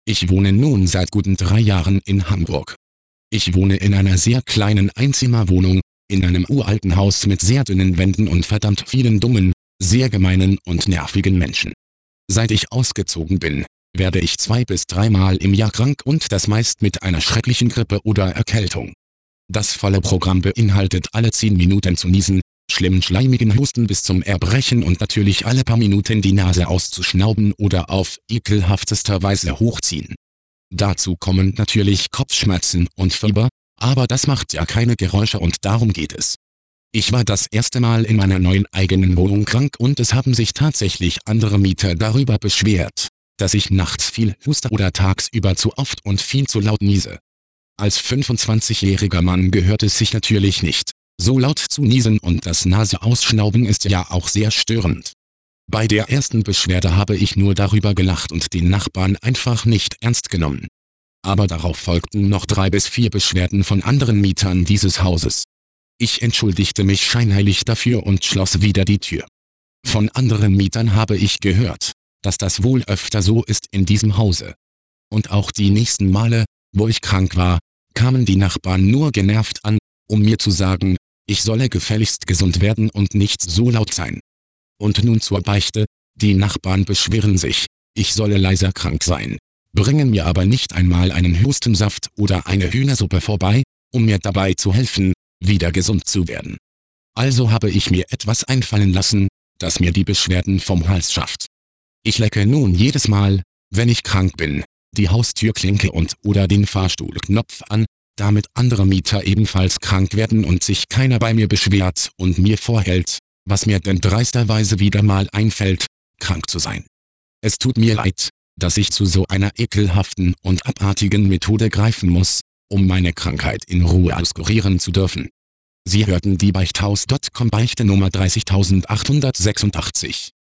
Ich wohne nun seit guten 3 Jahren in Hamburg. Ich wohne in einer sehr kleinen Einzimmerwohnung, in einem uralten Haus mit sehr dünnen Wänden und verdammt vielen dummen, sehr gemeinen und nervigen Menschen. Seit ich ausgezogen bin, werde ich 2 bis 3 Mal im Jahr krank und das meist mit einer schrecklichen Grippe oder Erkältung. Das volle Programm beinhaltet alle 10 Minuten zu niesen, schlimmen schleimigen Husten bis zum Erbrechen und natürlich alle paar Minuten die Nase auszuschnauben oder auf ekelhaftester Weise hochziehen. Dazu kommen natürlich Kopfschmerzen und Fieber, aber das macht ja keine Geräusche und darum geht es. Ich war das erste Mal in meiner neuen eigenen Wohnung krank und es haben sich tatsächlich andere Mieter darüber beschwert, dass ich nachts viel huste oder tagsüber zu oft und viel zu laut niese. Als 25-jähriger Mann gehört es sich natürlich nicht, so laut zu niesen und das Nase-Ausschnauben ist ja auch sehr störend. Bei der ersten Beschwerde habe ich nur darüber gelacht und den Nachbarn einfach nicht ernst genommen. Aber darauf folgten noch 3 bis 4 Beschwerden von anderen Mietern dieses Hauses. Ich entschuldigte mich scheinheilig dafür und schloss wieder die Tür. Von anderen Mietern habe ich gehört, dass das wohl öfter so ist in diesem Hause. Und auch die nächsten Male, wo ich krank war, kamen die Nachbarn nur genervt an, um mir zu sagen, ich solle gefälligst gesund werden und nicht so laut sein. Und nun zur Beichte, die Nachbarn beschweren sich, ich solle leiser krank sein, bringen mir aber nicht einmal einen Hustensaft oder eine Hühnersuppe vorbei, um mir dabei zu helfen, wieder gesund zu werden. Also habe ich mir etwas einfallen lassen, das mir die Beschwerden vom Hals schafft. Ich lecke nun jedes Mal, wenn ich krank bin, die Haustürklinke oder den Fahrstuhlknopf an, damit andere Mieter ebenfalls krank werden und sich keiner bei mir beschwert und mir vorhält, was mir denn dreisterweise wieder mal einfällt, krank zu sein. Es tut mir leid, dass ich zu so einer ekelhaften und abartigen Methode greifen muss, um meine Krankheit in Ruhe auskurieren zu dürfen. Sie hörten die Beichthaus.com Beichte Nummer 30886.